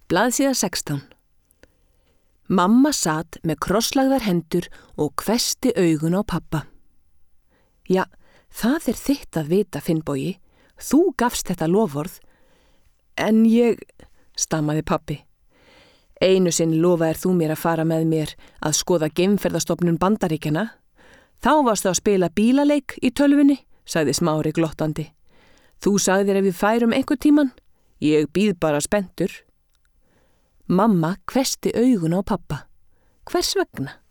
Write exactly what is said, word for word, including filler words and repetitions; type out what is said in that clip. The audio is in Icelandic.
Blaðsíða sextán. Mamma sat með krosslagðar hendur og hvessti augun á pabba. Ja, það er þitt að vita, Finnbogi. Þú gafst þetta loforð. En ég, stamaði pabbi. Einu sinni lofaðir þú mér að fara með mér að skoða geimferðastofnun Bandaríkjanna. Þá varstu að spila bílaleik í tölvunni, sagði Smári glottandi. Þú sagðir ef við færum einhvern tíman. Ég bíð bara spenntur. Mamma hvessti augun á pabba. Hvers vegna?